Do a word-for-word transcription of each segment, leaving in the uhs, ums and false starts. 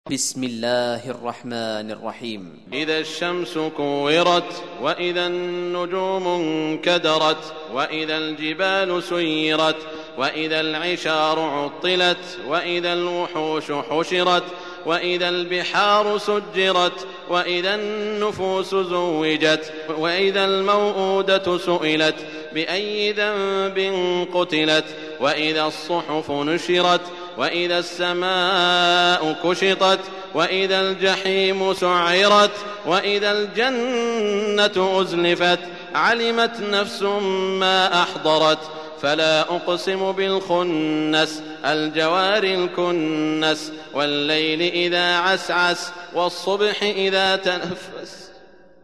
بسم الله الرحمن الرحيم. إذا الشمس كورت، وإذا النجوم انكدرت، وإذا الجبال سيرت، وإذا العشار عطلت، وإذا الوحوش حشرت، وإذا البحار سجرت، وإذا النفوس زوجت، وإذا الموءودة سئلت بأي ذنب قتلت، وإذا الصحف نشرت، وإذا السماء كشطت، وإذا الجحيم سعرت، وإذا الجنة أزلفت، علمت نفس ما أحضرت. فلا أقسم بالخنس، الجوار الكنس، والليل إذا عسعس، والصبح إذا تنفس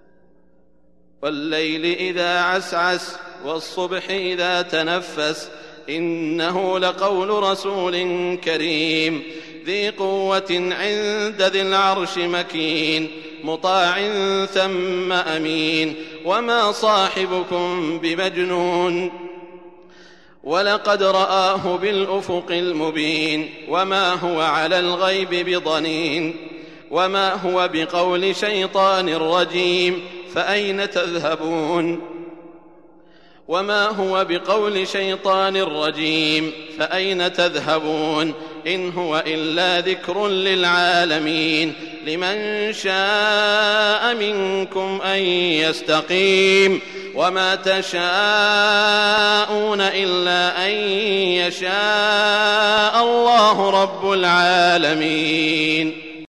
والليل إذا عسعس والصبح إذا تنفس إنه لقول رسول كريم ذي قوة عند ذي العرش مكين مطاع ثم أمين وما صاحبكم بمجنون ولقد رآه بالأفق المبين وما هو على الغيب بضنين وما هو بقول شيطان رجيم فأين تذهبون وما هو بقول شيطان رجيم فأين تذهبون إن هو إلا ذكر للعالمين لمن شاء منكم أن يستقيم وما تشاءون إلا أن يشاء الله رب العالمين.